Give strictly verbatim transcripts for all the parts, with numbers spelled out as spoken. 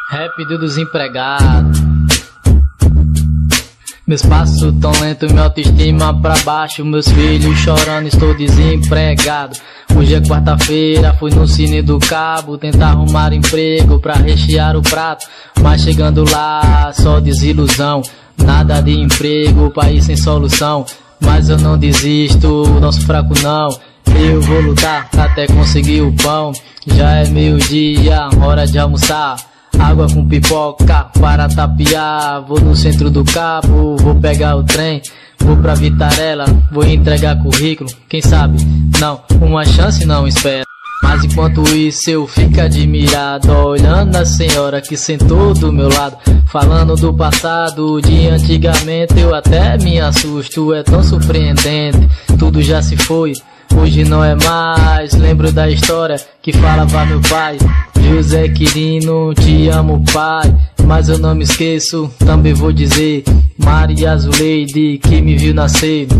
Rap do desempregado. Meus passos tão lentos, minha autoestima pra baixo. Meus filhos chorando, estou desempregado. Hoje é quarta-feira, fui no Cine do Cabo tentar arrumar emprego pra rechear o prato. Mas chegando lá, só desilusão. Nada de emprego, país sem solução. Mas eu não desisto, não sou fraco não. Eu vou lutar até conseguir o pão. Já é meio-dia, hora de almoçar. Água com pipoca para tapear. Vou no centro do Cabo, vou pegar o trem. Vou pra Vitarella, vou entregar currículo. Quem sabe? Não, uma chance não espera. Mas enquanto isso eu fico admirado, olhando a senhora que sentou do meu lado, falando do passado, de antigamente. Eu até me assusto, é tão surpreendente. Tudo já se foi, hoje não é mais. Lembro da história que falava meu pai: José Quirino, te amo pai. Mas eu não me esqueço, também vou dizer, Maria Zuleide que me viu nascer.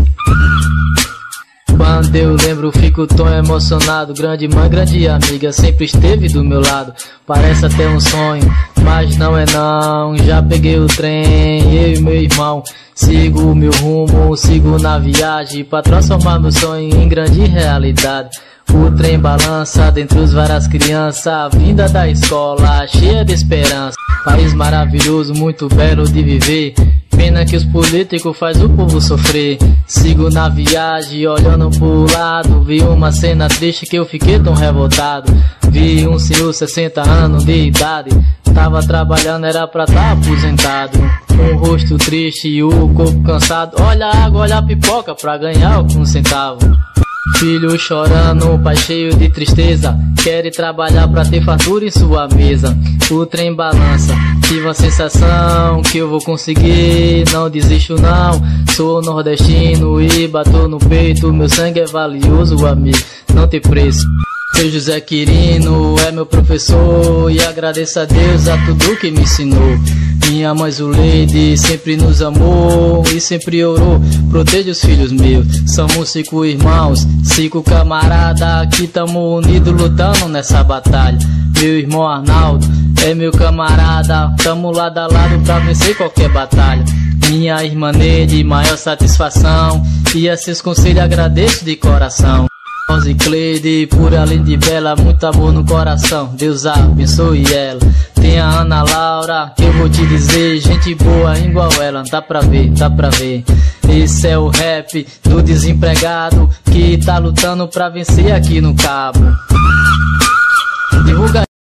Quando eu lembro fico tão emocionado. Grande mãe, grande amiga, sempre esteve do meu lado. Parece até um sonho, mas não é não. Já peguei o trem, eu e meu irmão. Sigo o meu rumo, sigo na viagem pra transformar meu sonho em grande realidade. O trem balança dentre os várias crianças, vinda da escola, cheia de esperança. País maravilhoso, muito belo de viver. Pena que os políticos faz o povo sofrer. Sigo na viagem, olhando pro lado. Vi uma cena triste que eu fiquei tão revoltado. Vi um senhor sessenta anos de idade, tava trabalhando, era pra tá aposentado. Um rosto triste e o corpo cansado. Olha a água, olha a pipoca pra ganhar algum centavo. Filho chorando, pai cheio de tristeza, quer trabalhar pra ter fartura em sua mesa. O trem balança, tive a sensação que eu vou conseguir. Não desisto não, sou nordestino e bato no peito. Meu sangue é valioso, amigo, não tem preço. Seu José Quirino é meu professor e agradeço a Deus a tudo que me ensinou. Minha mãe Zuleide sempre nos amou e sempre orou, proteja os filhos meus. Somos cinco irmãos, cinco camaradas, que tamo unidos lutando nessa batalha. Meu irmão Arnaldo é meu camarada, tamo lado a lado pra vencer qualquer batalha. Minha irmã Neide, maior satisfação, e a seus conselhos agradeço de coração. Rose Cleide, por além de bela, muito amor no coração, Deus abençoe ela. Tem a Ana Laura, que eu vou te dizer, gente boa igual ela, dá pra ver, dá pra ver. Esse é o rap do desempregado, que tá lutando pra vencer aqui no Cabo. Divulga